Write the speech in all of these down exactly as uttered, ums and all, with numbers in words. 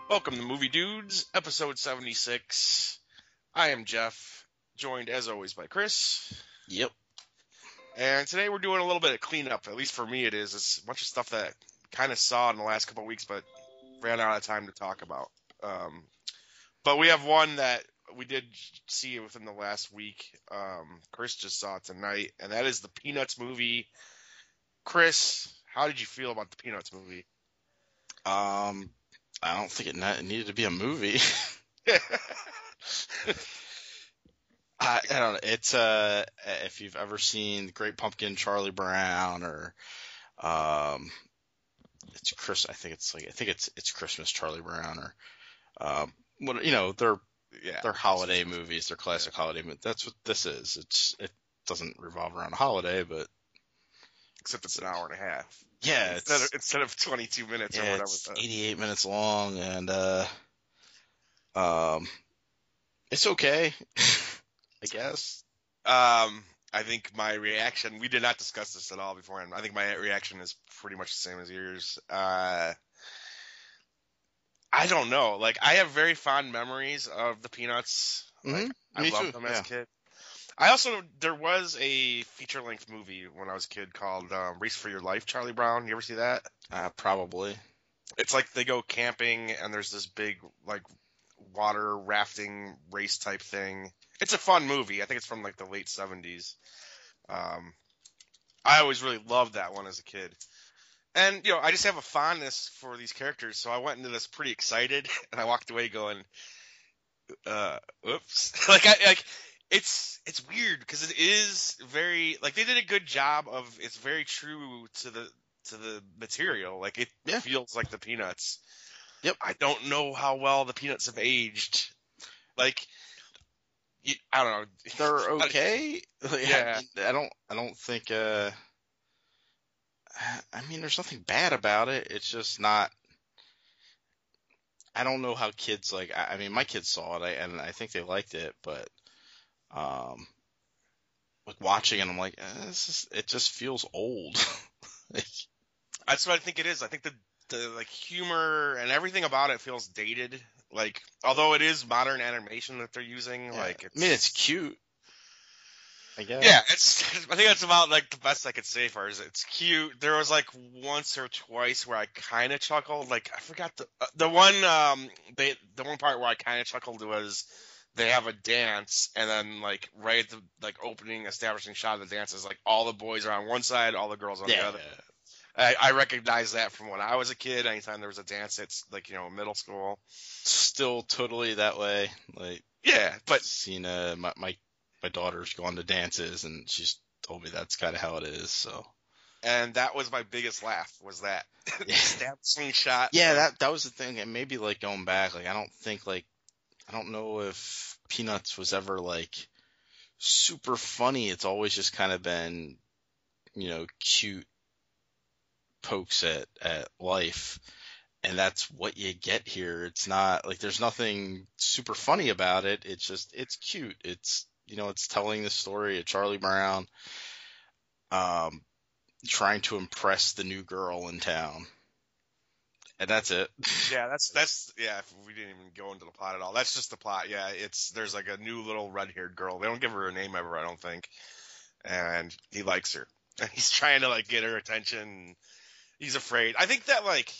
Welcome to Movie Dudes, episode seventy-six. I am Jeff, joined as always by Chris. Yep. And today we're doing a little bit of cleanup. At least for me it is. It's a bunch of stuff that kind of saw in the last couple of weeks, but ran out of time to talk about. Um, but we have one that we did see within the last week. Um, Chris just saw it tonight, and that is the Peanuts movie. Chris, how did you feel about the Peanuts movie? Um, I don't think it, ne- it needed to be a movie. I, I don't know. It's uh, if you've ever seen The Great Pumpkin, Charlie Brown, or um, it's Chris. I think it's like I think it's it's Christmas, Charlie Brown, or um, what you know, they're yeah, they're holiday movies. They're classic yeah. holiday movies. That's what this is. It's it doesn't revolve around a holiday, but except it's an hour and a half. Yeah, instead of, instead of twenty-two minutes yeah, or whatever. It's eighty-eight minutes long, and uh, um, it's okay, I guess. Um, I think my reaction. We did not discuss this at all beforehand. I think my reaction is pretty much the same as yours. Uh, I don't know. Like, I have very fond memories of the Peanuts. Mm-hmm. Like, I Me loved too. them yeah. as a kid. I also, there was a feature-length movie when I was a kid called um, Race for Your Life, Charlie Brown. You ever see that? Uh, probably. It's like they go camping and there's this big, like, water rafting race type thing. It's a fun movie. I think it's from, like, the late seventies. Um, I always really loved that one as a kid. And, you know, I just have a fondness for these characters, so I went into this pretty excited, and I walked away going, uh, oops. like, I, like... It's it's weird because it is very like they did a good job of it's very true to the to the material. Like it yeah. feels like the Peanuts. Yep. I don't know how well the Peanuts have aged. Like you, I don't know. They're okay. Yeah. I don't I don't think uh I mean there's nothing bad about it. It's just not I don't know how kids like I, I mean my kids saw it and I think they liked it, but Um, like watching it, I'm like, eh, this is, it just feels old. That's what I think it is. I think the the like humor and everything about it feels dated. Like, although it is modern animation that they're using, yeah. like, it's, I mean, it's cute. I guess. Yeah, it's. I think that's about like the best I could say for it. Is it's cute. There was like once or twice where I kind of chuckled. Like I forgot the uh, the one um they the one part where I kind of chuckled was. They have a dance, and then like right at the like opening establishing shot of the dance is like all the boys are on one side, all the girls on yeah, the other. Yeah. I, I recognize that from when I was a kid. Anytime there was a dance, it's like you know middle school. Still totally that way. Like yeah, but seen uh, my my my daughter's gone to dances, and she's told me that's kind of how it is. So. And that was my biggest laugh. Was that yeah. establishing shot? Yeah, that that was the thing, and maybe like going back, like I don't think like. I don't know if Peanuts was ever like super funny. It's always just kind of been, you know, cute pokes at, at life. And that's what you get here. It's not like there's nothing super funny about it. It's just, it's cute. It's, you know, it's telling the story of Charlie Brown, um, trying to impress the new girl in town. And that's it. Yeah, that's that's yeah. We didn't even go into the plot at all. That's just the plot. Yeah, it's there's like a new little red-haired girl. They don't give her a name ever, I don't think. And he likes her. And he's trying to like get her attention. He's afraid. I think that like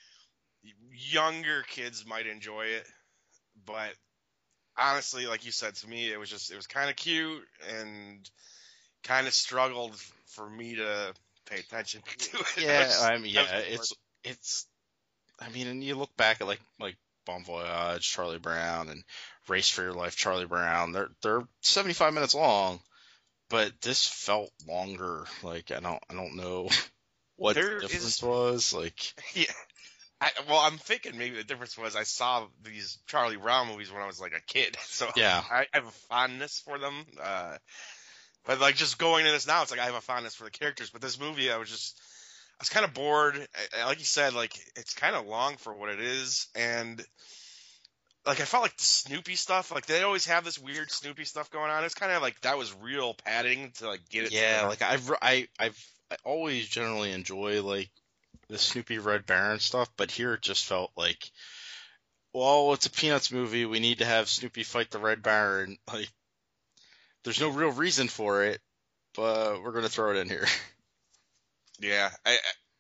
younger kids might enjoy it, but honestly, like you said to me, it was just it was kind of cute and kind of struggled for me to pay attention to it. Yeah, just, I mean, yeah, it's it's. I mean, and you look back at like like Bon Voyage, Charlie Brown, and Race for Your Life, Charlie Brown. They're they're seventy-five minutes long, but this felt longer. Like I don't I don't know what there the difference is, was. Like yeah, I, well, I'm thinking maybe the difference was I saw these Charlie Brown movies when I was like a kid, so yeah, I, I have a fondness for them. Uh, but like just going into this now, it's like I have a fondness for the characters. But this movie, I was just I was kind of bored. I, like you said, like it's kind of long for what it is, and like I felt like the Snoopy stuff. Like they always have this weird Snoopy stuff going on. It's kind of like that was real padding to like get it. Yeah, like I've I I've I always generally enjoy like the Snoopy Red Baron stuff, but here it just felt like well, it's a Peanuts movie. We need to have Snoopy fight the Red Baron. Like, there's no real reason for it, but we're gonna throw it in here. Yeah, I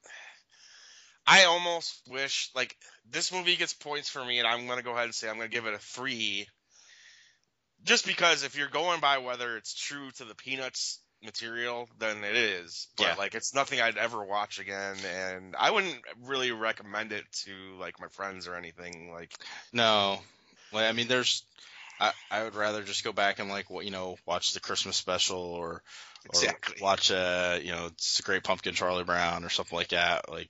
I almost wish like this movie gets points for me, and I'm gonna go ahead and say I'm gonna give it a three, just because if you're going by whether it's true to the Peanuts material, then it is. But Yeah. like it's nothing I'd ever watch again, and I wouldn't really recommend it to like my friends or anything. Like, No, like I mean, there's. I I would rather just go back and like what you know watch the Christmas special or or exactly. watch uh you know It's a Great Pumpkin Charlie Brown or something like that. Like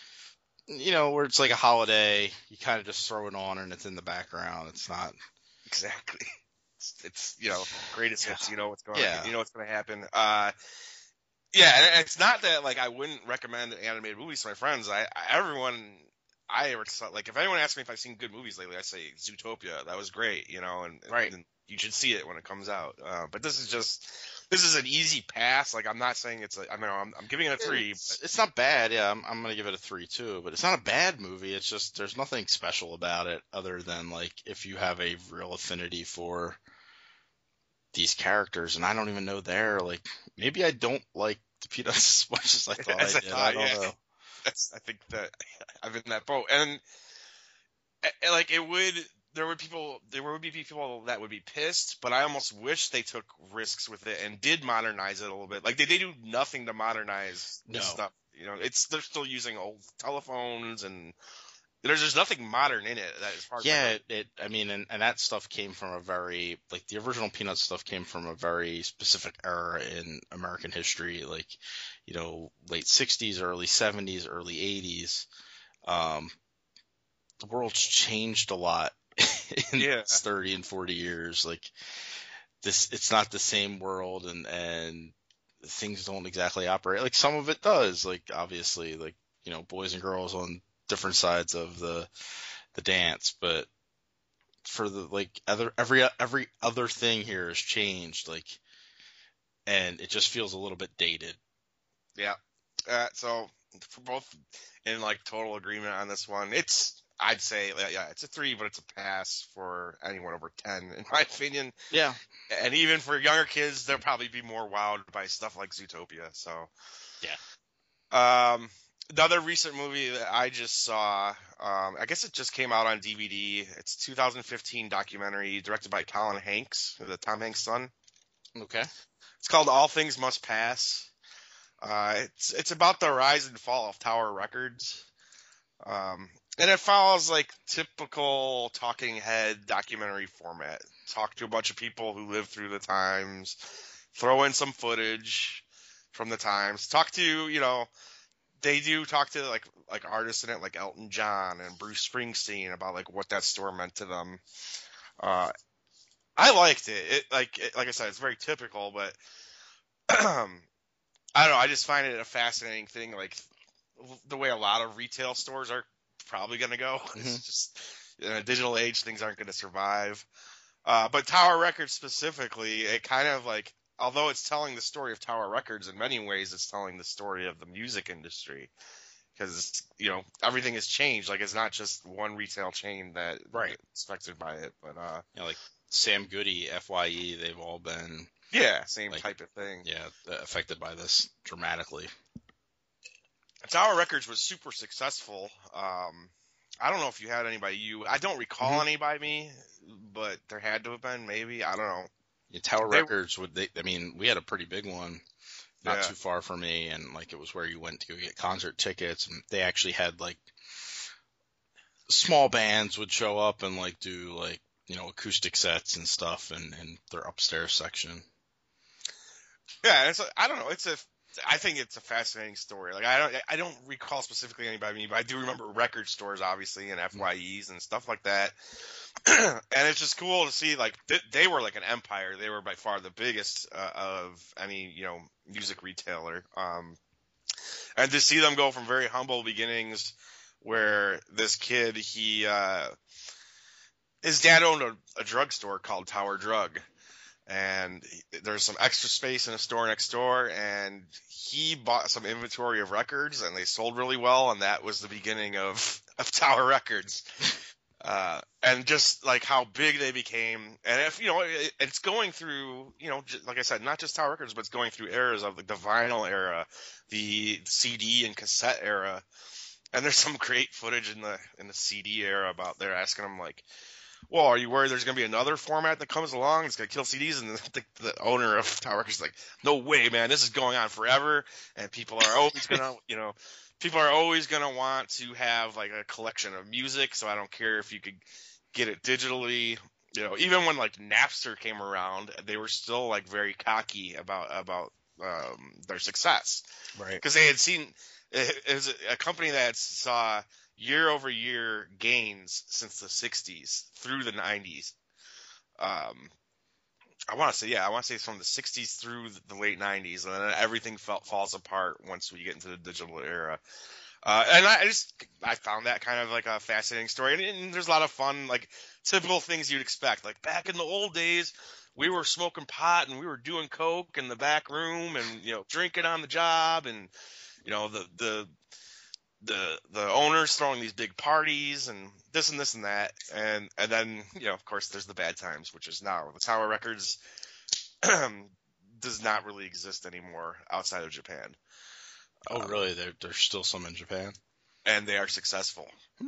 you know where it's like a holiday, you kind of just throw it on and it's in the background. It's not. Exactly. It's, it's you know greatest hits. You know what's going. Yeah. You know what's going to happen. Uh, yeah, and it's not that like I wouldn't recommend animated movies to my friends. I, I everyone I ever saw, like if anyone asks me if I've seen good movies lately, I say Zootopia. That was great. You know, and Right. and you should see it when it comes out. Uh, but this is just this is an easy pass. Like I'm not saying it's a. I mean, I'm, I'm giving it a three. It's, it's not bad. Yeah, I'm I'm gonna give it a three too. But it's not a bad movie. It's just there's nothing special about it other than like if you have a real affinity for these characters, and I don't even know they're like maybe I don't like the Peanuts as much as I thought As I I did. thought, I don't yeah. know. That's, I think that I'm in that boat, and, and like it would, there would people, there would be people that would be pissed, but I almost wish they took risks with it and did modernize it a little bit. Like they, they do nothing to modernize this No. stuff. You know, it's they're still using old telephones, and there's just nothing modern in it. That as far as Yeah, I know. it, it. I mean, and, and that stuff came from a very like the original Peanuts stuff came from a very specific era in American history, like you know, late sixties, early seventies, early eighties. Um, the world's changed a lot in Yeah. this thirty and forty years. Like this, it's not the same world, and and things don't exactly operate like some of it does. Like obviously, like you know, boys and girls on different sides of the the dance, but for the like other every every other thing here has changed, like, and it just feels a little bit dated. Yeah. Uh, so for both in like total agreement on this one, it's I'd say yeah, it's a three, but it's a pass for anyone over ten, in my opinion. Yeah. And even for younger kids, they'll probably be more wowed by stuff like Zootopia. So yeah. Um, another recent movie that I just saw, um, I guess it just came out on D V D. It's a two thousand fifteen documentary directed by Colin Hanks, the Tom Hanks' son. Okay. It's called All Things Must Pass. Uh, it's it's about the rise and fall of Tower Records, um, and it follows like typical talking head documentary format. Talk to a bunch of people who lived through the times, throw in some footage from the times. Talk to you know, they do talk to like like artists in it, like Elton John and Bruce Springsteen about like what that store meant to them. Uh, I liked it. It like it, like I said, it's very typical, but. I don't know. I just find it a fascinating thing, like the way a lot of retail stores are probably going to go. Mm-hmm. It's just in a digital age, things aren't going to survive. Uh, but Tower Records specifically, it kind of like, although it's telling the story of Tower Records, in many ways, it's telling the story of the music industry because you know everything has changed. Like it's not just one retail chain that right is affected by it, but uh, you know, like Sam Goody, F Y E, they've all been. Yeah, same like, type of thing. Yeah, affected by this dramatically. Tower Records was super successful. Um, I don't know if you had anybody you. I don't recall mm-hmm. any by me, but there had to have been. Maybe I don't know. Yeah, Tower they, Records would. They, I mean, we had a pretty big one, not yeah. too far from me, and like it was where you went to go get concert tickets, and they actually had like small bands would show up and like do like you know acoustic sets and stuff, and in their upstairs section. Yeah, it's a, I don't know. It's a. I think it's a fascinating story. Like I don't. I don't recall specifically anybody, but I do remember record stores, obviously, and F Y Es and stuff like that. And it's just cool to see. Like they, they were like an empire. They were by far the biggest uh, of any you know music retailer. Um, and to see them go from very humble beginnings, where this kid, he, uh, his dad owned a, a drugstore called Tower Drug. And there's some extra space in a store next door, and he bought some inventory of records, and they sold really well, and that was the beginning of, of Tower Records. Uh, and just like how big they became, and if you know, it, it's going through, you know, j- like I said, not just Tower Records, but it's going through eras of like the vinyl era, the C D and cassette era, and there's some great footage in the in the C D era about they're asking them like, well, are you worried there's going to be another format that comes along? It's going to kill C Ds. And the, the owner of Tower Records is like, no way, man. This is going on forever. And people are always going to, you know, people are always going to want to have like a collection of music. So I don't care if you could get it digitally. You know, even when like Napster came around, they were still like very cocky about, about, um, their success. Right. Because they had seen, it was a company that saw year over year gains since the sixties through the nineties. Um, I want to say, yeah, I want to say it's from the sixties through the late nineties, and then everything felt, falls apart once we get into the digital era. Uh, and I just, I found that kind of like a fascinating story. And, and there's a lot of fun, like typical things you'd expect. Like back in the old days, we were smoking pot and we were doing coke in the back room and, you know, drinking on the job and, you know, the, the, the the owners throwing these big parties and this and this and that, and and then, you know, of course there's the bad times, which is now the Tower Records does not really exist anymore outside of Japan. Oh, Um, really? There, there's still some in Japan? and they are successful. Hmm.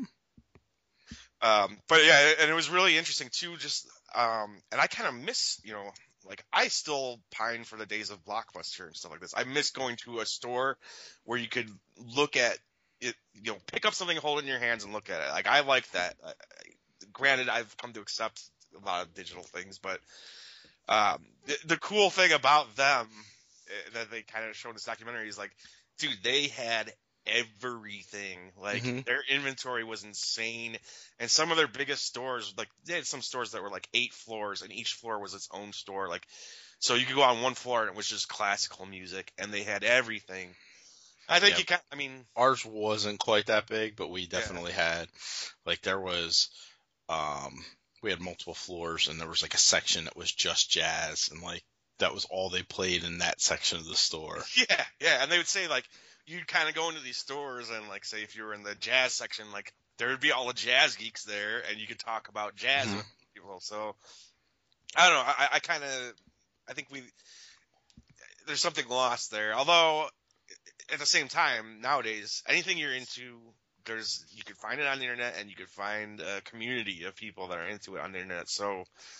Um, but yeah, and it was really interesting too. Just um, and I kind of miss, you know, like I still pine for the days of Blockbuster and stuff like this. I miss going to a store where you could look at it, you know, pick up something, hold it in your hands, and look at it. Like I like that. I, I, granted, I've come to accept a lot of digital things, but um, the, the cool thing about them uh, that they kind of show in this documentary is like, dude, they had everything. Like Mm-hmm. their inventory was insane, and some of their biggest stores, like they had some stores that were like eight floors, and each floor was its own store. Like, so you could go on one floor and it was just classical music, and they had everything. I think Yeah. you can. I mean, Ours wasn't quite that big, but we yeah, definitely had, like, there was, um, we had multiple floors, and there was like a section that was just jazz, and like that was all they played in that section of the store. yeah, yeah. And they would say like you'd kind of go into these stores and like say if you were in the jazz section, like there would be all the jazz geeks there, and you could talk about jazz Mhm. with people. So I don't know. I, I kind of I think we there's something lost there. Although at the same time, nowadays, anything you're into, there's you could find it on the internet, and you could find a community of people that are into it on the internet. So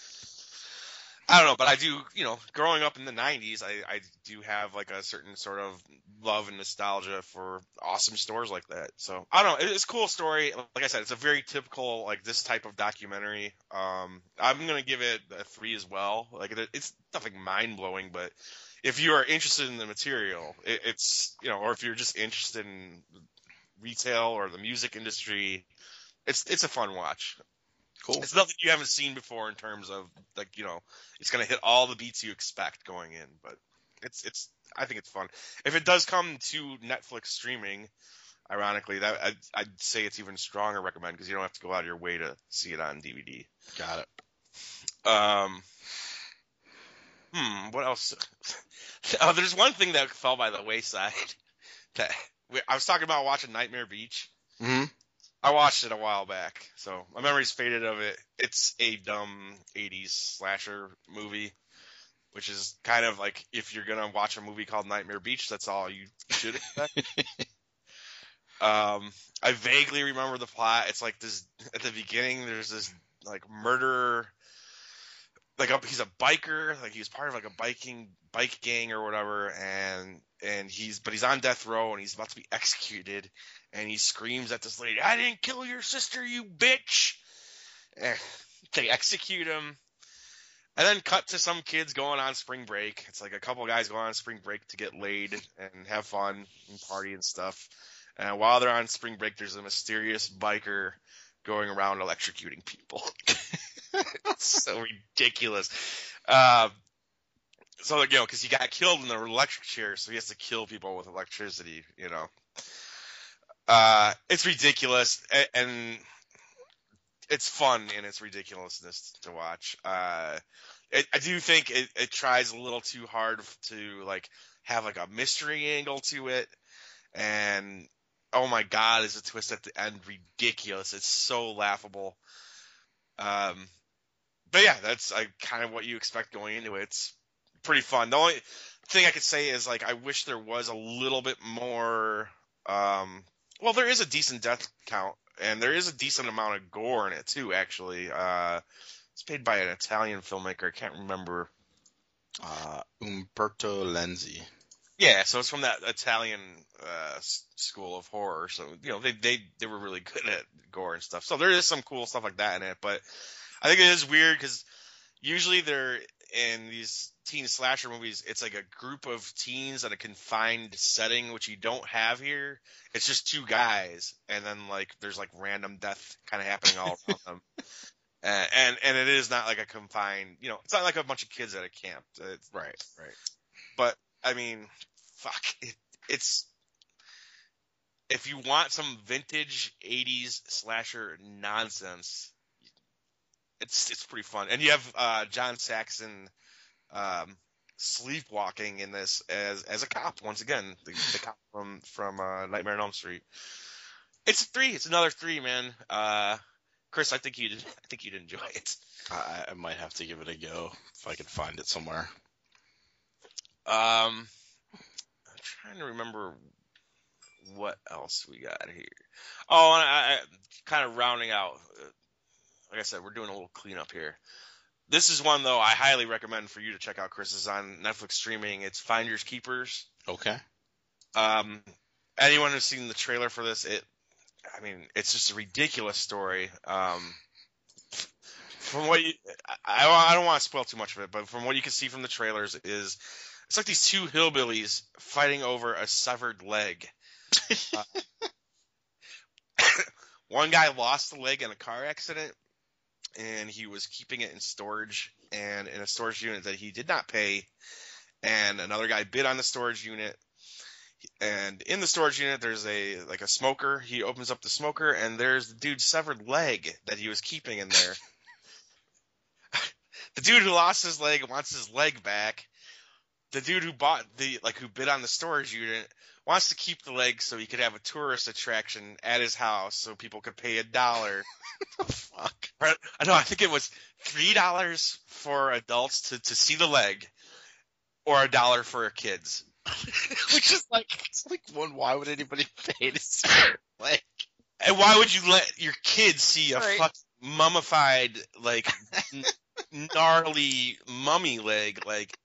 I don't know, but I do, you know, growing up in the nineties, I, I do have like a certain sort of love and nostalgia for awesome stores like that. So I don't know, it's a cool story. Like I said, it's a very typical like this type of documentary. Um, I'm gonna give it a three as well. Like it, it's nothing mind blowing, but if you are interested in the material, it, it's you know, or if you're just interested in retail or the music industry, it's it's a fun watch. Cool. It's nothing you haven't seen before in terms of like, you know, it's gonna hit all the beats you expect going in, but it's it's I think it's fun. If it does come to Netflix streaming, ironically, that I'd, I'd say it's even stronger recommend because you don't have to go out of your way to see it on D V D. Got it. Um, hmm, what else? Oh, there's one thing that fell by the wayside. That I was talking about watching Nightmare Beach. Mm-hmm. I watched it a while back, so my memory's faded of it. It's a dumb eighties slasher movie, which is kind of like if you're gonna watch a movie called Nightmare Beach, that's all you should expect. um, I vaguely remember the plot. It's like this at the beginning. There's this like murderer, like a, he's a biker, like he was part of like a biking bike gang or whatever, and and he's but he's on death row and he's about to be executed. And he screams at this lady, "I didn't kill your sister, you bitch!" And they execute him. And then cut to some kids going on spring break. It's like a couple guys going on spring break to get laid and have fun and party and stuff. And while they're on spring break, there's a mysterious biker going around electrocuting people. It's so ridiculous. Uh, so, you know, because he got killed in the electric chair, so he has to kill people with electricity, you know. Uh, it's ridiculous, and, and it's fun in its ridiculousness to watch. Uh, it, I do think it, it tries a little too hard to like have like a mystery angle to it, and oh my god, is a twist at the end ridiculous? It's so laughable. Um, but yeah, that's like kind of what you expect going into it. It's pretty fun. The only thing I could say is like I wish there was a little bit more. Um, well, there is a decent death count, and there is a decent amount of gore in it too. Actually, uh, it's made by an Italian filmmaker. I can't remember. Uh, Umberto Lenzi. Yeah, so it's from that Italian uh, school of horror. So you know they they they were really good at gore and stuff. So there is some cool stuff like that in it. But I think it is weird because usually they're in these teen slasher movies. It's like a group of teens in a confined setting, which you don't have here. It's just two guys, and then like there's like random death kind of happening all around them. And, and and it is not like a confined. You know, it's not like a bunch of kids at a camp. It's, Right, right. But I mean, fuck, it, it's if you want some vintage eighties slasher nonsense, it's it's pretty fun. And you have uh, John Saxon um, sleepwalking in this as as a cop once again, the, the cop from from uh, Nightmare on Elm Street. It's a three. It's another three, man. Uh, Chris, I think you'd I think you'd enjoy it. I, I might have to give it a go if I can find it somewhere. Um, I'm trying to remember what else we got here. Oh, and I, I kind of rounding out. Uh, like I said, we're doing a little cleanup here. This is one though I highly recommend for you to check out. Chris, is on Netflix streaming. It's Finders Keepers. Okay. Um, anyone who's seen the trailer for this, it, I mean, it's just a ridiculous story. Um, from what you, I, I don't want to spoil too much of it, but from what you can see from the trailers is. It's like these two hillbillies fighting over a severed leg. Uh, one guy lost the leg in a car accident, and he was keeping it in storage and in a storage unit that he did not pay. And another guy bid on the storage unit. And in the storage unit, there's a like a smoker. He opens up the smoker, and there's the dude's severed leg that he was keeping in there. The dude who lost his leg wants his leg back. The dude who bought the, like, who bid on the storage unit wants to keep the leg so he could have a tourist attraction at his house so people could pay a dollar. Fuck. I know, I think it was three dollars for adults to, to see the leg or a dollar for kids. Which is like, it's like, one, why would anybody pay to see their leg? And why would you let your kids see a Right. fucking mummified, like, gnarly mummy leg? Like,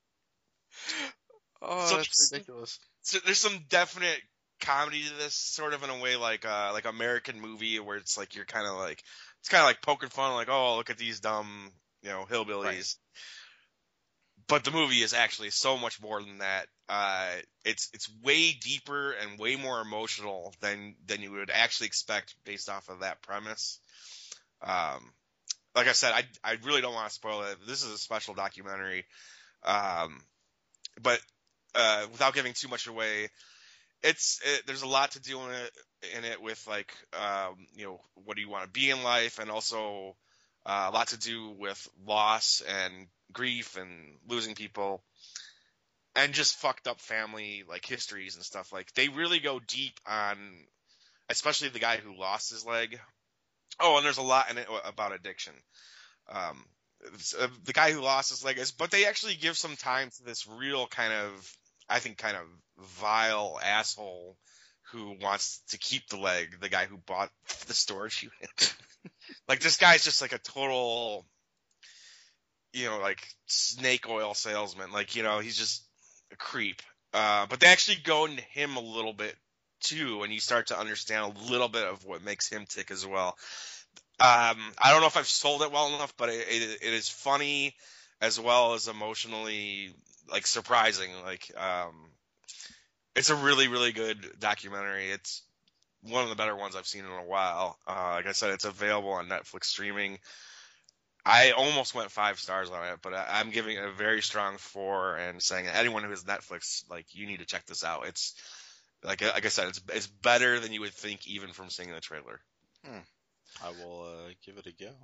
Oh, So that's there's- ridiculous. So there's some definite comedy to this, sort of in a way like uh, like American Movie, where it's like you're kind of like it's kind of like poking fun, like, oh, look at these dumb, you know, hillbillies. Right. But the movie is actually so much more than that. Uh, it's it's way deeper and way more emotional than than you would actually expect based off of that premise. Um, like I said, I I really don't want to spoil it. This is a special documentary. Um, but uh, without giving too much away, it's it, there's a lot to do in it in it with like um, you know, what do you want to be in life, and also uh, a lot to do with loss and grief and losing people, and just fucked up family like histories and stuff. Like they really go deep on, especially the guy who lost his leg. Oh, and there's a lot in it about addiction. Um, uh, the guy who lost his leg is, but they actually give some time to this real kind of, I think, kind of vile asshole who wants to keep the leg. The guy who bought the storage unit. Like this guy's just like a total, you know, like snake oil salesman. Like, you know, he's just a creep. Uh, but they actually go into him a little bit too, and you start to understand a little bit of what makes him tick as well. Um, I don't know if I've sold it well enough, but it, it, it is funny as well as emotionally like surprising. Like, um, it's a really, really good documentary. It's one of the better ones I've seen in a while. Uh, like I said, it's available on Netflix streaming. I almost went five stars on it, but I, I'm giving it a very strong four and saying that anyone who has Netflix, like, you need to check this out. It's like, like I said, it's it's better than you would think even from seeing the trailer. Hmm. I will uh, give it a go.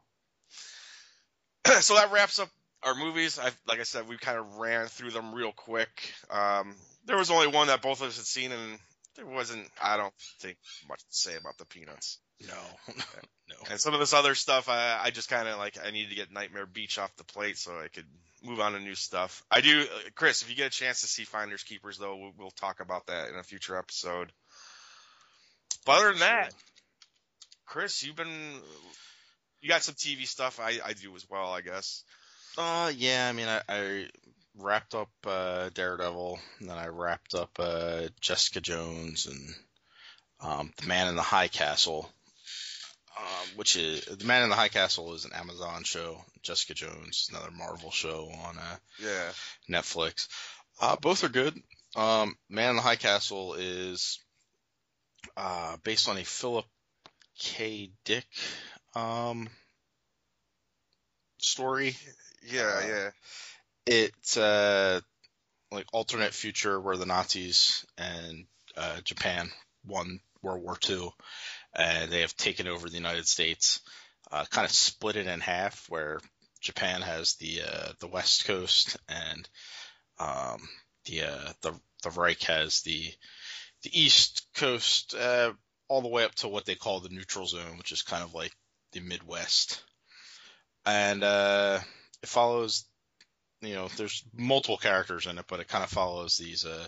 So that wraps up our movies. I, like I said, we kind of ran through them real quick. Um, there was only one that both of us had seen, and there wasn't, I don't think, much to say about the Peanuts. No, no. And some of this other stuff, I, I just kind of like, I need to get Nightmare Beach off the plate so I could move on to new stuff. I do, Chris, if you get a chance to see Finders Keepers, though, we'll, we'll talk about that in a future episode. But other than that, Chris, you've been, you got some T V stuff. I, I do as well, I guess. Uh, yeah, I mean, I, I wrapped up uh, Daredevil, and then I wrapped up uh, Jessica Jones and um, The Man in the High Castle. Um, which is The Man in the High Castle is an Amazon show. Jessica Jones, another Marvel show on uh, yeah Netflix. Uh, both are good. Um, Man in the High Castle is uh, based on a Philip K. Dick um, story. Yeah, uh, yeah. It's uh, like alternate future where the Nazis and uh, Japan won World War Two. And they have taken over the United States, uh, kind of split it in half, where Japan has the uh, the West Coast and um, the uh, the the Reich has the the East Coast, uh, all the way up to what they call the neutral zone, which is kind of like the Midwest. And uh, it follows, you know, there's multiple characters in it, but it kind of follows these uh,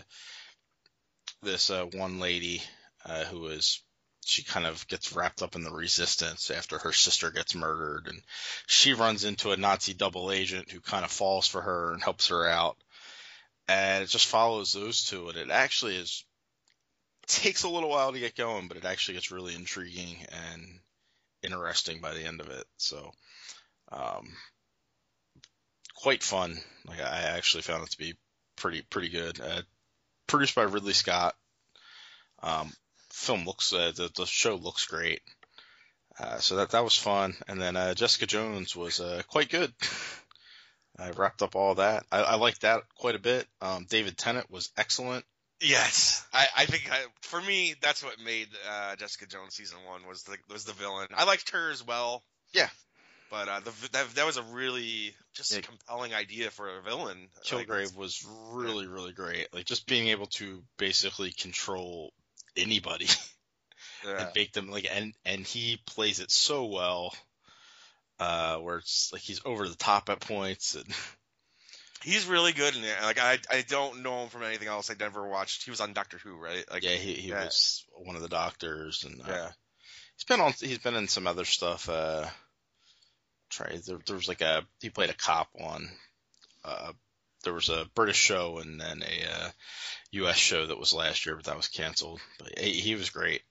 this uh, one lady uh, who is. She kind of gets wrapped up in the resistance after her sister gets murdered, and she runs into a Nazi double agent who kind of falls for her and helps her out. And it just follows those two, and it actually is takes a little while to get going, but it actually gets really intriguing and interesting by the end of it. So, um, quite fun. Like I actually found it to be pretty pretty good. Uh, produced by Ridley Scott. Um, film looks uh, the the show looks great, uh, so that that was fun. And then uh, Jessica Jones was uh, quite good. I wrapped up all that. I, I liked that quite a bit. Um, David Tennant was excellent. Yes, I, I think I, for me that's what made uh, Jessica Jones season one was the was the villain. I liked her as well. Yeah, but uh, the, that that was a really just yeah. compelling idea for a villain. Kilgrave like, was really really great. Like just being able to basically control anybody yeah. and make them like and and he plays it so well uh where it's like he's over the top at points and he's really good in it. Like I I don't know him from anything else. I never watched. He was on Doctor Who, right? Like yeah he, he yeah. was one of the doctors and uh, yeah he's been on he's been in some other stuff. uh try there, there was like a he played a cop on uh there was a British show and then a uh, U S show that was last year, but that was canceled. But he, he was great.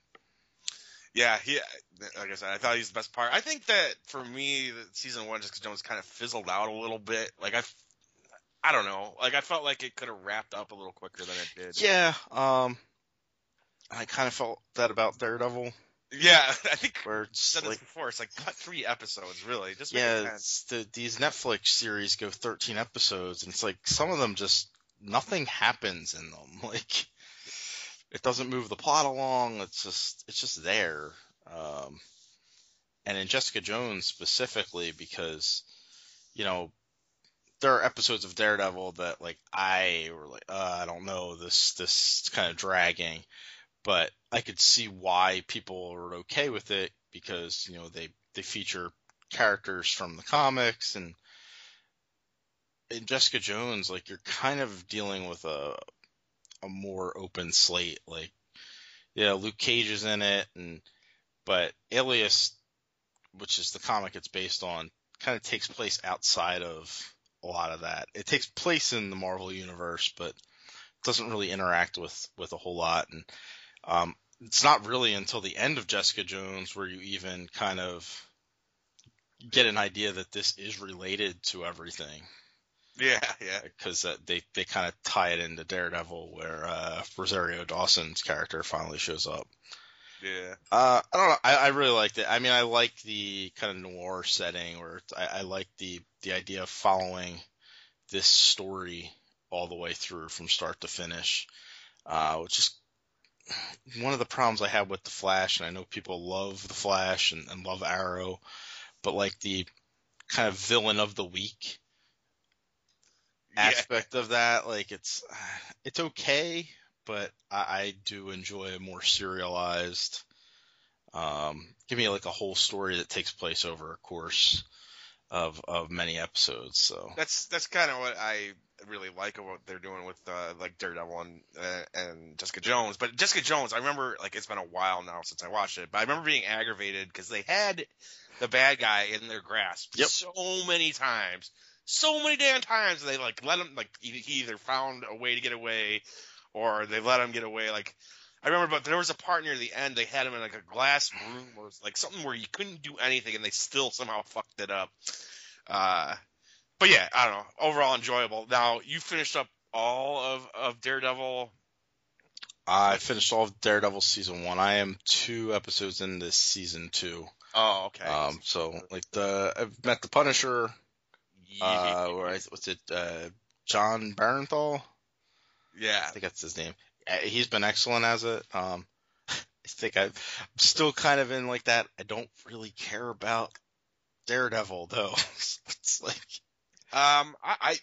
Yeah, he. Like I said, I thought he was the best part. I think that for me, season one, Jessica Jones kind of fizzled out a little bit. Like I, I don't know. Like I felt like it could have wrapped up a little quicker than it did. Yeah. Um. I kind of felt that about Daredevil. Yeah, I think where it's said like, this before. It's like cut three episodes, really. Just yeah, it's the, these Netflix series go thirteen episodes, and it's like some of them just nothing happens in them. Like it doesn't move the plot along. It's just it's just there. Um, and in Jessica Jones specifically, because you know there are episodes of Daredevil that like I were like uh, I don't know this this kind of dragging. But I could see why people are okay with it because, you know, they, they feature characters from the comics and in Jessica Jones, like you're kind of dealing with a a more open slate. Like, yeah, Luke Cage is in it, and but Alias, which is the comic it's based on, kind of takes place outside of a lot of that. It takes place in the Marvel universe, but doesn't really interact with, with a whole lot. And Um, it's not really until the end of Jessica Jones where you even kind of get an idea that this is related to everything. Yeah, yeah. Because uh, they, they kind of tie it into Daredevil where uh, Rosario Dawson's character finally shows up. Yeah. Uh, I don't know. I, I really liked it. I mean, I like the kind of noir setting where I, I like the, the idea of following this story all the way through from start to finish, uh, which is one of the problems I have with The Flash, and I know people love The Flash and, and love Arrow, but like the kind of villain of the week yeah. aspect of that, like it's it's okay, but I, I do enjoy a more serialized. Um, give me like a whole story that takes place over a course of of many episodes. So That's that's kind of what I really like about what they're doing with uh, like Daredevil and uh, and Jessica Jones. But Jessica Jones, I remember like it's been a while now since I watched it, but I remember being aggravated because they had the bad guy in their grasp Yep. so many times, so many damn times. And they like let him like he, he either found a way to get away, or they let him get away. Like I remember, but there was a part near the end they had him in like a glass room or like something where you couldn't do anything, and they still somehow fucked it up. Uh, but yeah, I don't know. Overall enjoyable. Now you finished up all of, of Daredevil. I finished all of Daredevil season one. I am two episodes into season two. Oh, okay. Um, so like the I've met the Punisher. Uh, where I, what's it? Uh, John Barenthal. Yeah, I think that's his name. Uh, He's been excellent as it. Um, I think I've, I'm still kind of in like that. I don't really care about Daredevil though. It's like, um, I, I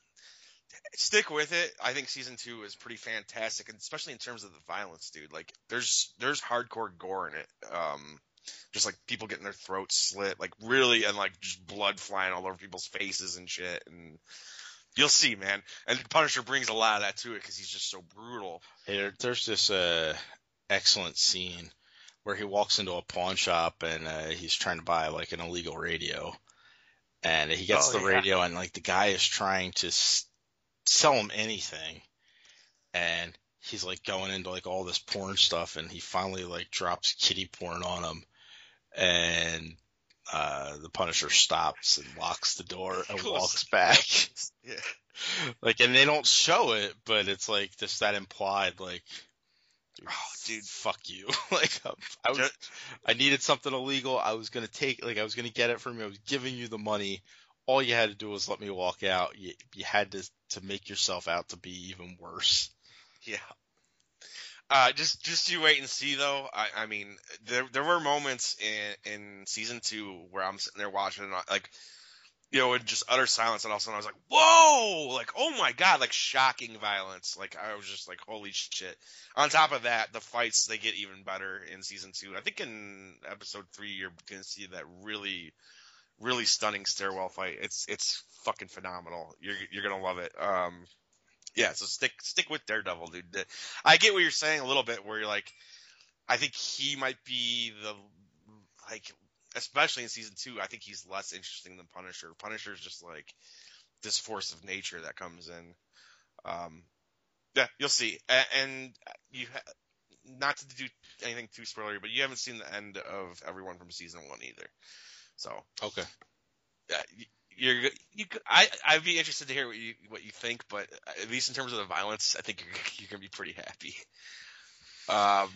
stick with it. I think season two is pretty fantastic, and especially in terms of the violence, dude. Like, there's there's hardcore gore in it. Um, just like people getting their throats slit, like really, and like just blood flying all over people's faces and shit. And you'll see, man. And Punisher brings a lot of that to it because he's just so brutal. hey, there, there's this uh excellent scene where he walks into a pawn shop and uh, he's trying to buy like an illegal radio, and he gets Oh, the yeah. radio, and like the guy is trying to s- sell him anything, and he's like going into like all this porn stuff, and he finally like drops kitty porn on him, and uh, the Punisher stops and locks the door and Cool. walks back. Yeah. Like, and they don't show it, but it's like just that implied, like, dude, Oh, dude. fuck you. Like, I was, I needed something illegal. I was gonna take, like, I was gonna get it from you. I was giving you the money. All you had to do was let me walk out. You, you had to to make yourself out to be even worse. Yeah. Uh, just just you wait and see though. I, I mean, there there were moments in in season two where I'm sitting there watching, and I, like, you know, in just utter silence, and all of a sudden I was like, whoa, like, oh my god, like shocking violence. Like, I was just like, holy shit. On top of that, the fights, they get even better in season two. I think in episode three, you're gonna see that really, really stunning stairwell fight. It's it's fucking phenomenal. You're you're gonna love it. Um, yeah, so stick stick with Daredevil, dude. I get what you're saying a little bit, where you're like, I think he might be the, like, especially in season two, I think he's less interesting than Punisher. Punisher's just like this force of nature that comes in. Um, yeah, you'll see. And, and you, ha- not to do anything too spoilery, but you haven't seen the end of everyone from season one either. So Okay. yeah, you, you're you. I I'd be interested to hear what you what you think, but at least in terms of the violence, I think you're you're gonna be pretty happy. Um.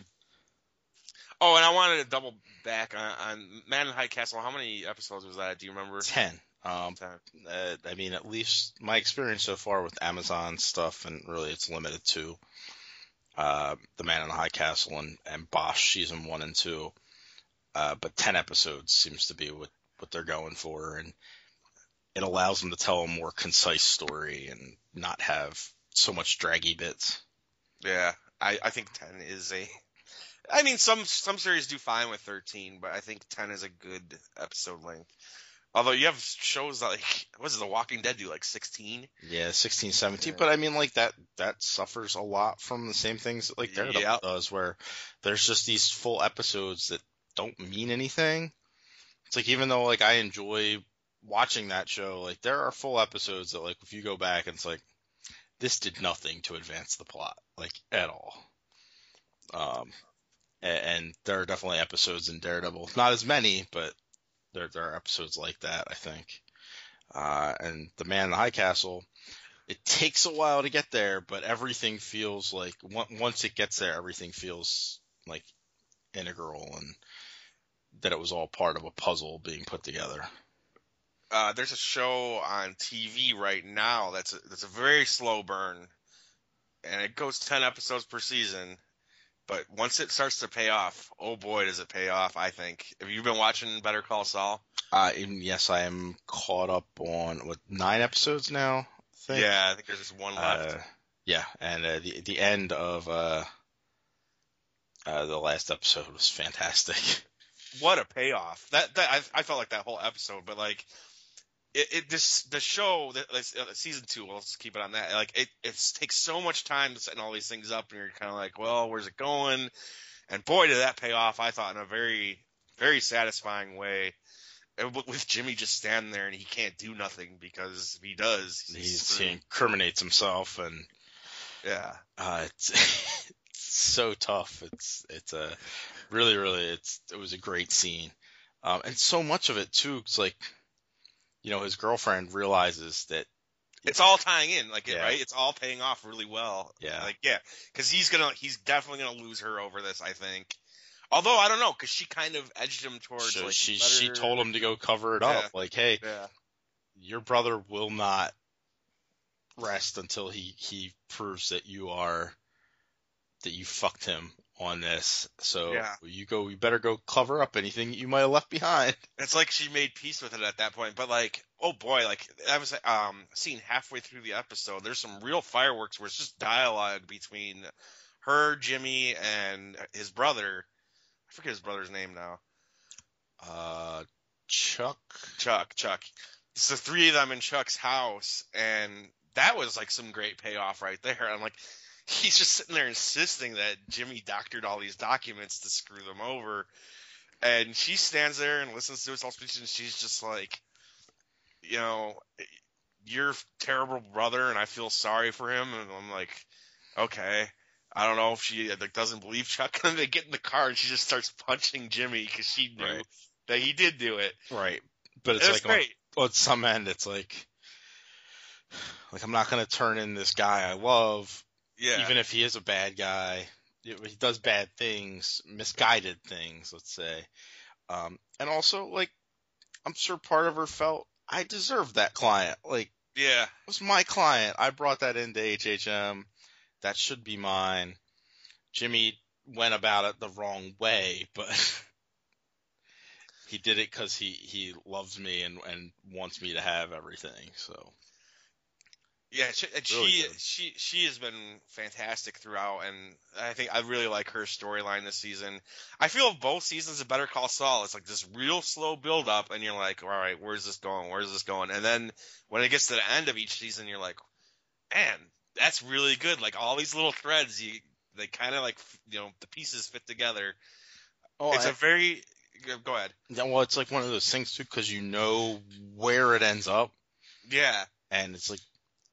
Oh, and I wanted to double back on, on Man in High Castle. How many episodes was that? Do you remember? Ten. Um, Ten. uh, I mean, at least my experience so far with Amazon stuff, and really it's limited to uh, The Man in the High Castle and, and Bosch season one and two. Uh, but ten episodes seems to be what, what they're going for, and it allows them to tell a more concise story and not have so much draggy bits. Yeah, I, I think ten is a. I mean, some some series do fine with thirteen, but I think ten is a good episode length. Although you have shows that, like, what does The Walking Dead do, like sixteen? Yeah, sixteen, seventeen. Yeah. But I mean, like, that that suffers a lot from the same things that, like, Daredevil Yep. does, where there's just these full episodes that don't mean anything. It's like, even though, like, I enjoy watching that show, like, there are full episodes that, like, if you go back and it's like, this did nothing to advance the plot, like, at all. Um, and, and there are definitely episodes in Daredevil, not as many, but there there are episodes like that, I think. Uh, and The Man in the High Castle, it takes a while to get there, but everything feels like, once it gets there, everything feels like integral, and that it was all part of a puzzle being put together. Uh, there's a show on T V right now that's a, that's a very slow burn, and it goes ten episodes per season. But once it starts to pay off, oh boy, does it pay off, I think. Have you been watching Better Call Saul? Uh, and yes, I am caught up on, what, nine episodes now, I think? Yeah, I think there's just one left. Uh, Yeah, and uh, the the end of uh, uh, the last episode was fantastic. What a payoff! That that I, I felt like that whole episode, but like it, it this the show that uh, season two. Well, let's keep it on that. Like it it takes so much time to setting all these things up, and you're kind of like, well, where's it going? And boy, did that pay off! I thought in a very very satisfying way. With Jimmy just standing there and he can't do nothing because if he does, he's, he's he incriminates himself, and yeah, uh, it's, it's so tough. It's it's a really really it's it was a great scene, um, and so much of it too. It's like, you know, his girlfriend realizes that it's all tying in, like, yeah. it, right? It's all paying off really well. Yeah, like yeah, because he's gonna he's definitely gonna lose her over this, I think. Although I don't know, because she kind of edged him towards. So like, she better... she told him to go cover it yeah. up. Like, hey, yeah. your brother will not rest until he he proves that you are that you fucked him on this. So yeah. you go. You better go cover up anything you might have left behind. It's like she made peace with it at that point. But like, oh boy, like I was um seeing halfway through the episode, there's some real fireworks where it's just dialogue between her, Jimmy, and his brother. I forget his brother's name now. Uh, Chuck. Chuck. Chuck. It's the three of them in Chuck's house, and that was like some great payoff right there. I'm like, he's just sitting there insisting that Jimmy doctored all these documents to screw them over, and she stands there and listens to his whole speech, and she's just like, you know, you're a terrible brother, and I feel sorry for him. And I'm like, okay. I don't know if she like doesn't believe Chuck, and they get in the car and she just starts punching Jimmy because she knew right. that he did do it. Right, but it's it like great. On, on some end, it's like, like I'm not gonna turn in this guy I love, yeah. even if he is a bad guy. He does bad things, misguided things, let's say. Um, and also, like, I'm sure part of her felt I deserved that client. Like, yeah, it was my client. I brought that into H H M. That should be mine. Jimmy went about it the wrong way, but he did it because he, he loves me and, and wants me to have everything. So yeah, she really she, good. she she has been fantastic throughout, and I think I really like her storyline this season. I feel both seasons of Better Call Saul, it's like this real slow build up, and you're like, all right, where's this going? Where's this going? And then when it gets to the end of each season, you're like, man, that's really good. Like all these little threads, you they kind of like, you know, the pieces fit together. Oh, it's I, a very go ahead. Yeah, well, it's like one of those things too, because you know where it ends up. Yeah, and it's like,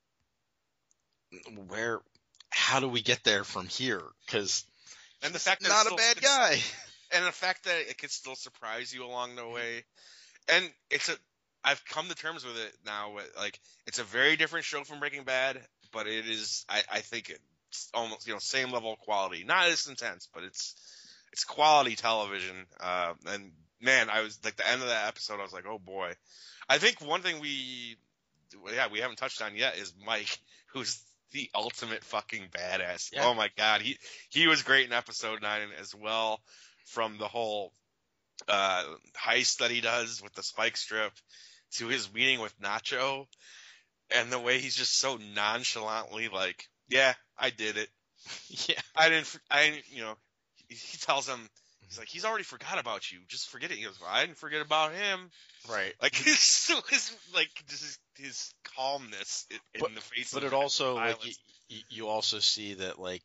where? How do we get there from here? Because and the fact that not it's a still, bad guy, and the fact that it can still surprise you along the way, and it's a. I've come to terms with it now. Like it's a very different show from Breaking Bad. But it is, I, I think it's almost, you know, same level of quality. Not as intense, but it's it's quality television. Uh, and man, I was like the end of that episode, I was like, oh boy. I think one thing we, yeah, we haven't touched on yet is Mike, who's the ultimate fucking badass. Yeah. Oh my god, he he was great in episode nine as well. From the whole uh, heist that he does with the spike strip to his meeting with Nacho. And the way he's just so nonchalantly like, yeah, I did it. Yeah. I didn't, I, you know, he, he tells him, he's like, he's already forgot about you. Just forget it. He goes, well, I didn't forget about him. Right. Like his, his like, just his, his calmness in, but, in the face but of it also, violence. like, you, you also see that, like,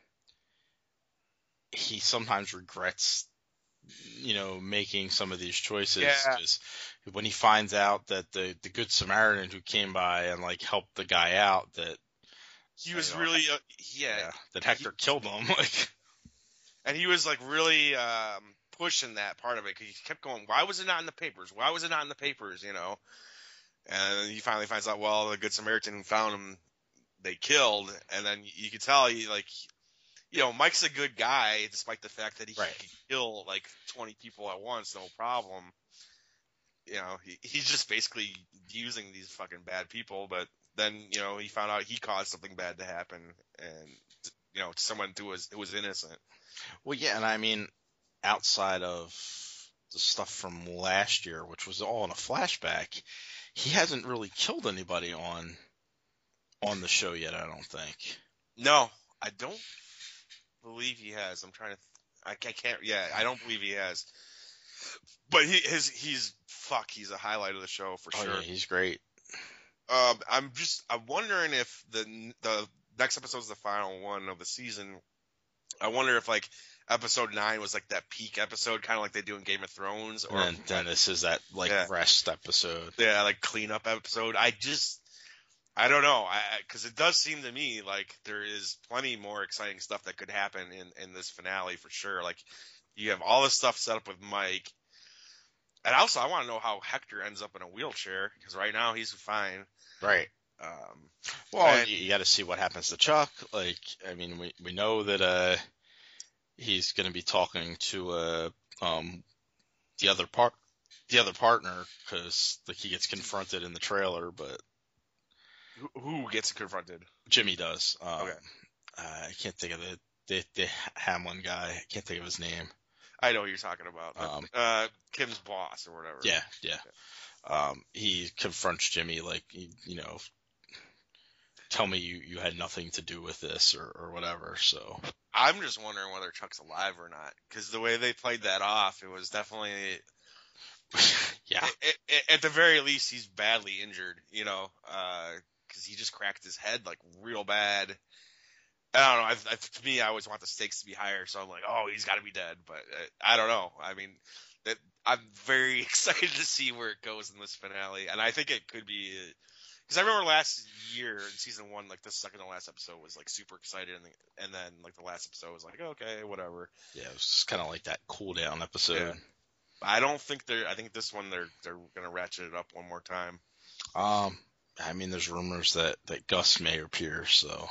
he sometimes regrets, you know, making some of these choices. Yeah. Just when he finds out that the, the good Samaritan who came by and like helped the guy out, that he was know, really, uh, yeah, yeah, that Hector he, killed him. Like, and he was like really um, pushing that part of it because he kept going, why was it not in the papers? Why was it not in the papers? You know, and he finally finds out, well, the good Samaritan who found him, they killed, and then you could tell he like. You know, Mike's a good guy, despite the fact that he right. can kill like twenty people at once, no problem. You know, he, he's just basically using these fucking bad people. But then, you know, he found out he caused something bad to happen, and you know, to someone who was who was innocent. Well, yeah, and I mean, outside of the stuff from last year, which was all in a flashback, he hasn't really killed anybody on on the show yet. I don't think. No, I don't believe he has. I'm trying to. I, I can't. Yeah, I don't believe he has. But he his he's fuck. He's a highlight of the show for Oh sure. yeah, he's great. Um, I'm just I'm wondering if the the next episode's the final one of the season. I wonder if like episode nine was like that peak episode, kind of like they do in Game of Thrones, or And then, then this is that like yeah. rest episode. Yeah, like cleanup episode. I just I don't know, I because it does seem to me like there is plenty more exciting stuff that could happen in in this finale for sure. Like you have all this stuff set up with Mike, and also I want to know how Hector ends up in a wheelchair because right now he's fine. Right. Um, Well, and, you, you got to see what happens to Chuck. Like, I mean, we we know that uh he's going to be talking to uh um the other part the other partner because like he gets confronted in the trailer, but who, who gets confronted? Jimmy does. Um, Okay. Uh, I can't think of the, the the Hamlin guy. I can't think of his name. I know what you're talking about. Um, uh, Kim's boss or whatever. Yeah, yeah. Um, he confronts Jimmy like, you, you know, tell me you, you had nothing to do with this or, or whatever. So I'm just wondering whether Chuck's alive or not because the way they played that off, it was definitely. yeah. It, it, at the very least, he's badly injured, you know, because uh, he just cracked his head like real bad. I don't know. I, I, to me, I always want the stakes to be higher, so I'm like, oh, he's got to be dead. But uh, I don't know. I mean, that I'm very excited to see where it goes in this finale, and I think it could be because I remember last year in season one, like the second to last episode was like super excited, and, and then like the last episode was like, okay, whatever. Yeah, it was just kind of like that cool down episode. Yeah. I don't think they're. I think this one they're they're gonna ratchet it up one more time. Um, I mean, there's rumors that that Gus may appear. So.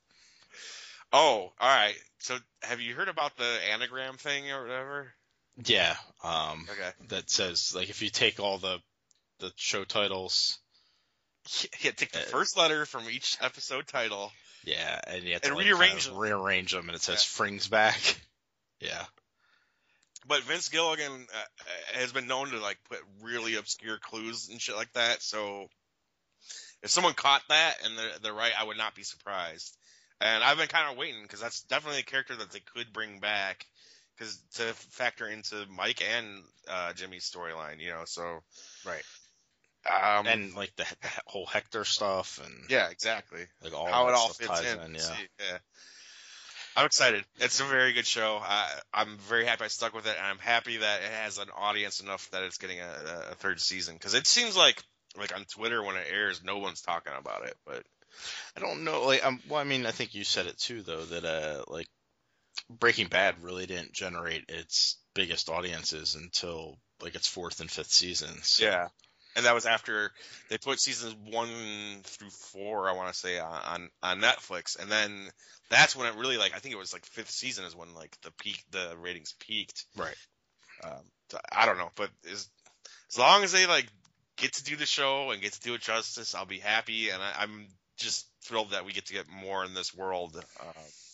Oh, all right. So, have you heard about the anagram thing or whatever? Yeah. Um. Okay. That says like if you take all the the show titles. Yeah, take the uh, first letter from each episode title. Yeah, and you have to and like, rearrange kind of them. rearrange them, and it says Yeah. Frings back. Yeah. But Vince Gilligan uh, has been known to like put really obscure clues and shit like that. So if someone caught that and they're, they're right, I would not be surprised. And I've been kind of waiting because that's definitely a character that they could bring back because to factor into Mike and uh, Jimmy's storyline, you know. So Right. Um, and like the, the whole Hector stuff and yeah, exactly. like all How that it all stuff fits ties in. in. Yeah. See, yeah. I'm excited. It's a very good show. I, I'm very happy I stuck with it, and I'm happy that it has an audience enough that it's getting a, a third season. Because it seems like, like on Twitter when it airs, no one's talking about it. But I don't know. Like, um, well, I mean, I think you said it too, though, that uh, like Breaking Bad really didn't generate its biggest audiences until like its fourth and fifth seasons. So. Yeah. And that was after they put seasons one through four, I want to say, on on Netflix, and then that's when it really like I think it was like fifth season is when like the peak the ratings peaked. Right. Um, so I don't know, but as as long as they like get to do the show and get to do it justice, I'll be happy, and I, I'm just thrilled that we get to get more in this world. Um,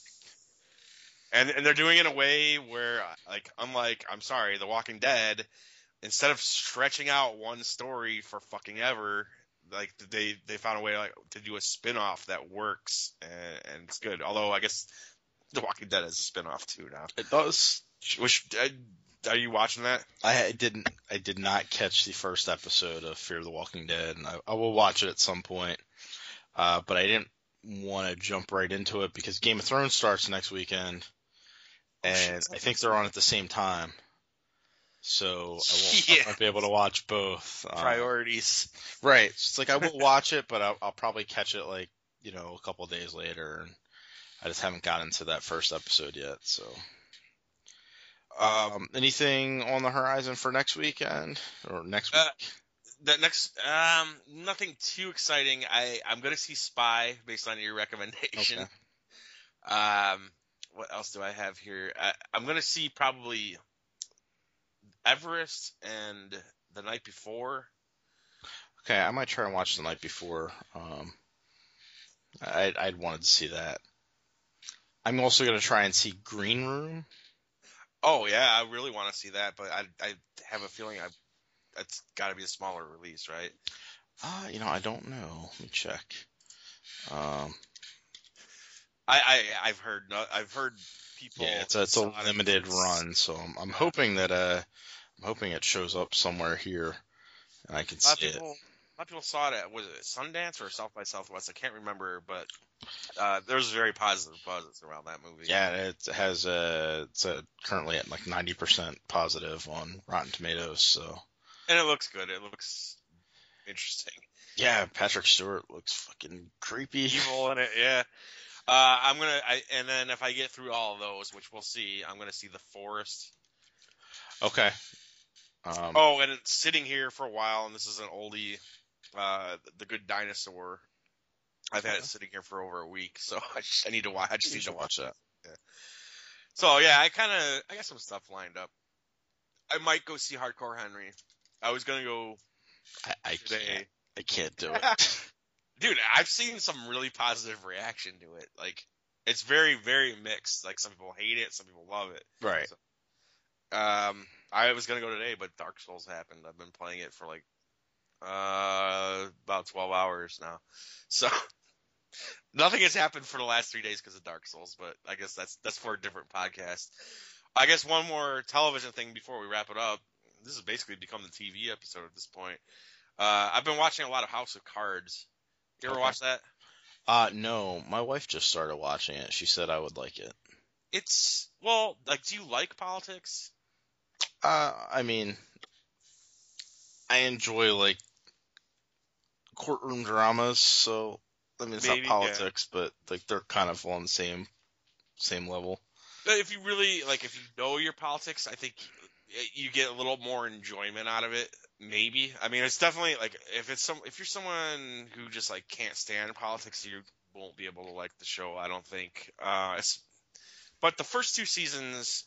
and and they're doing it in a way where like unlike I'm sorry, The Walking Dead. Instead of stretching out one story for fucking ever, like they they found a way like to do a spin-off that works and, and it's good. Although I guess The Walking Dead is a spin-off too now. It does. Which uh, are you watching that? I didn't. I did not catch the first episode of Fear the Walking Dead, and I, I will watch it at some point. Uh, but I didn't want to jump right into it because Game of Thrones starts next weekend, and I think they're on at the same time. So I won't, Yeah. I won't be able to watch both. Um, Priorities. right. It's like I will watch it, but I'll, I'll probably catch it like, you know, a couple days later. And I just haven't gotten to that first episode yet. So, um, anything on the horizon for next weekend or next week? Uh, that next, um, nothing too exciting. I I'm gonna see Spy based on your recommendation. Okay. Um, what else do I have here? I, I'm gonna see probably Everest and The Night Before. Okay, I might try and watch The Night Before. Um, I I'd wanted to see that. I'm also gonna try and see Green Room. Oh yeah, I really want to see that, but I I have a feeling I it's got to be a smaller release, right? Uh, you know, I don't know. Let me check. Um, I, I I've heard no, I've heard people. Yeah, it's a, it's a limited run, so I'm, I'm hoping that uh I'm hoping it shows up somewhere here and I can A lot see of people, it. a lot of people saw it at, was it Sundance or South by Southwest? I can't remember, but uh, there was very positive buzz around that movie. Yeah, it has a it's a, currently at like ninety percent positive on Rotten Tomatoes, so. And it looks good. It looks interesting. Yeah, Patrick Stewart looks fucking creepy. Evil in it, yeah. Uh, I'm gonna, I, and then if I get through all of those, which we'll see, I'm gonna see The Forest. Okay. Um, oh, and it's sitting here for a while, and this is an oldie, uh, The Good Dinosaur. I've had it sitting here for over a week, so I, just, I need to watch. I just need to watch that. Yeah. So yeah, I kind of, I got some stuff lined up. I might go see Hardcore Henry. I was gonna go. I, I today. can't. I can't do it. Dude, I've seen some really positive reaction to it. Like, it's very, very mixed. Like, some people hate it, some people love it. Right. So, um, I was gonna go today, but Dark Souls happened. I've been playing it for like uh about twelve hours now. So nothing has happened for the last three days because of Dark Souls, but I guess that's that's for a different podcast. I guess one more television thing before we wrap it up. This has basically become the T V episode at this point. Uh, I've been watching a lot of House of Cards. You ever Okay. watch that? Uh, no. My wife just started watching it. She said I would like it. It's, well, like, do you like politics? Uh, I mean, I enjoy, like, courtroom dramas, so, I mean, it's Maybe, not politics, yeah. but, like, they're kind of on the same, same level. But if you really, like, if you know your politics, I think you get a little more enjoyment out of it. Maybe. I mean, it's definitely, like, if it's some, if you're someone who just, like, can't stand politics, you won't be able to like the show, I don't think. Uh, it's, but the first two seasons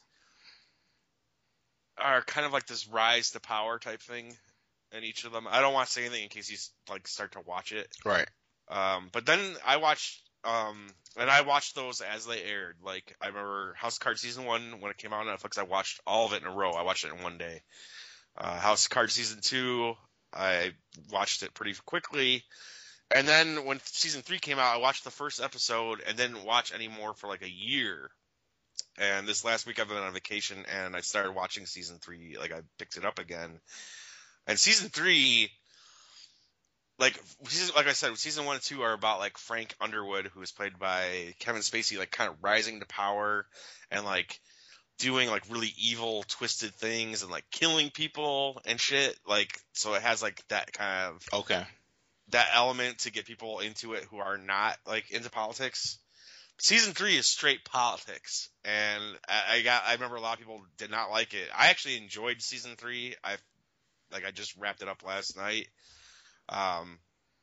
are kind of like this rise to power type thing in each of them. I don't want to say anything in case you, like, start to watch it. Right. Um, but then I watched, um, and I watched those as they aired. Like, I remember House of Cards season one, when it came out on Netflix, I watched all of it in a row. I watched it in one day. Uh, House of Cards season two, I watched it pretty quickly. And then when season three came out, I watched the first episode and didn't watch any more for like a year. And this last week I've been on vacation and I started watching season three. Like, I picked it up again. And season three, like, like I said, season one and two are about, like, Frank Underwood, who is played by Kevin Spacey, like, kind of rising to power and, like, doing, like, really evil, twisted things and, like, killing people and shit. Like, so it has, like, that kind of... Okay. That element to get people into it who are not, like, into politics. Season three is straight politics. And I, I got... I remember a lot of people did not like it. I actually enjoyed season three. I, like, I just wrapped it up last night. Um,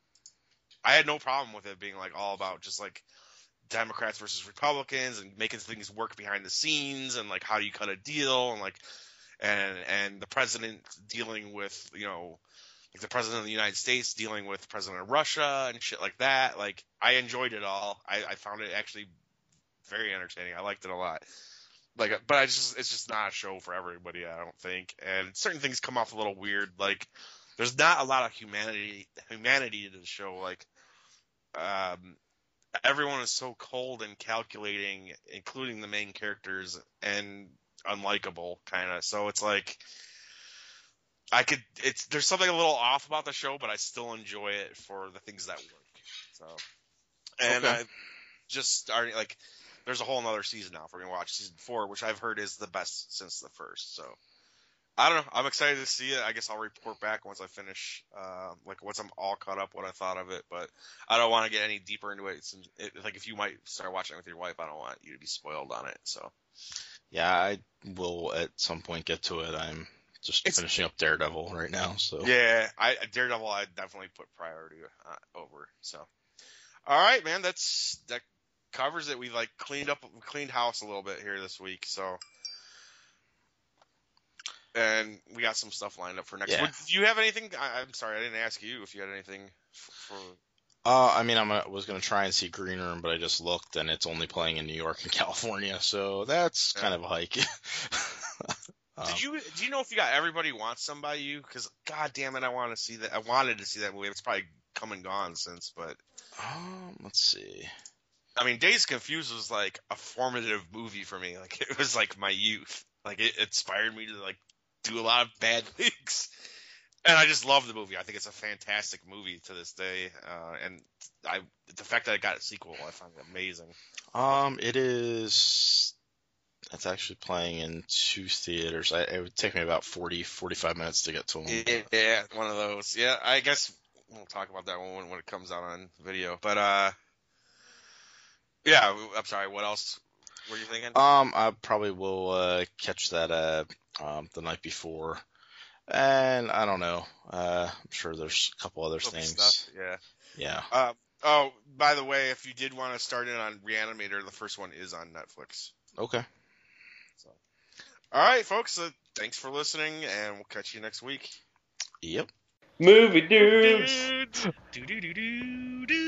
I had no problem with it being, like, all about just, like, Democrats versus Republicans and making things work behind the scenes and, like, how do you cut a deal and, like, and and the president dealing with, you know, like, the president of the United States dealing with the president of Russia and shit like that. Like, I enjoyed it all. I, I found it actually very entertaining. I liked it a lot. Like, but I just it's just not a show for everybody, I don't think. And certain things come off a little weird. Like, there's not a lot of humanity humanity to the show. Like, um, everyone is so cold and calculating, including the main characters, and unlikable, kind of. So it's like, I could, it's, there's something a little off about the show, but I still enjoy it for the things that work. So, and okay. I just starting, like, there's a whole nother season now. If we're going to watch season four, which I've heard is the best since the first. So, I don't know. I'm excited to see it. I guess I'll report back once I finish, uh, like, once I'm all caught up, what I thought of it. But I don't want to get any deeper into it. Since it. Like, if you might start watching it with your wife, I don't want you to be spoiled on it. So, yeah, I will at some point get to it. I'm just it's, finishing up Daredevil right now. So yeah, I Daredevil I definitely put priority uh, over. So, all right, man, that's that covers it. We like cleaned up, cleaned house a little bit here this week. So. And we got some stuff lined up for next. Yeah. Do you have anything? I, I'm sorry, I didn't ask you if you had anything for. Uh, I mean, I'm, I was gonna try and see Green Room, but I just looked, and it's only playing in New York and California, so that's yeah. kind of a hike. um, Did you? Do you know if you got Everybody Wants Some by you? Because God damn it, I want to see that. I wanted to see that movie. It's probably come and gone since, but. Um, let's see. I mean, Dazed Confused was like a formative movie for me. Like it was like my youth. Like it inspired me to like do a lot of bad things. And I just love the movie. I think it's a fantastic movie to this day. Uh, and I, the fact that it got a sequel, I find it amazing. Um, it is. It's actually playing in two theaters. I, it would take me about forty, forty-five minutes to get to them. Yeah, one of those. Yeah, I guess we'll talk about that one when it comes out on video. But uh, yeah, I'm sorry. What else were you thinking? Um, I probably will uh, catch that uh, um, the night before. And I don't know. Uh, I'm sure there's a couple other Little things. stuff, yeah. Yeah. Uh, oh, by the way, if you did want to start in on Reanimator, the first one is on Netflix. Okay. So, all right, folks. Uh, thanks for listening, and we'll catch you next week. Yep. Movie dudes. Do do do do do.